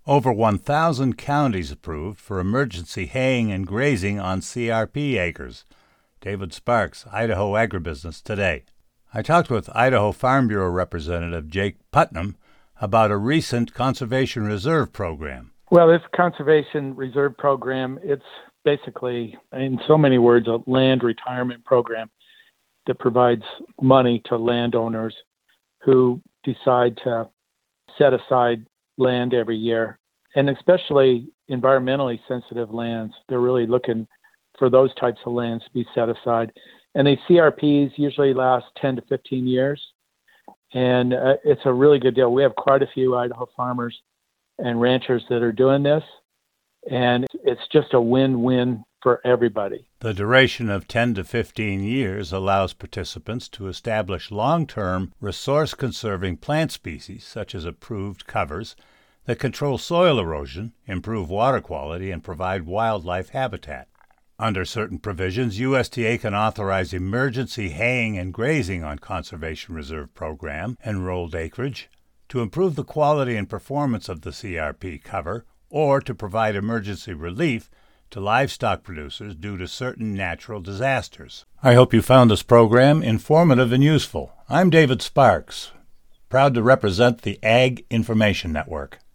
Over 1,000 counties approved for emergency haying and grazing on CRP acres. David Sparks, Idaho Agribusiness Today. I talked with Idaho Farm Bureau Representative Jake Putnam about a recent Conservation Reserve program. Well, this Conservation Reserve program, it's basically, in so many words, a land retirement program that provides money to landowners who decide to set aside land every year. And especially environmentally sensitive lands, they're really looking for those types of lands to be set aside. And these CRPs usually last 10 to 15 years. And it's a really good deal. We have quite a few Idaho farmers and ranchers that are doing this. And it's just a win-win for everybody. The duration of 10 to 15 years allows participants to establish long-term resource-conserving plant species, such as approved covers, that control soil erosion, improve water quality, and provide wildlife habitat. Under certain provisions, USDA can authorize emergency haying and grazing on Conservation Reserve Program enrolled acreage to improve the quality and performance of the CRP cover or to provide emergency relief to livestock producers due to certain natural disasters. I hope you found this program informative and useful. I'm David Sparks, proud to represent the Ag Information Network.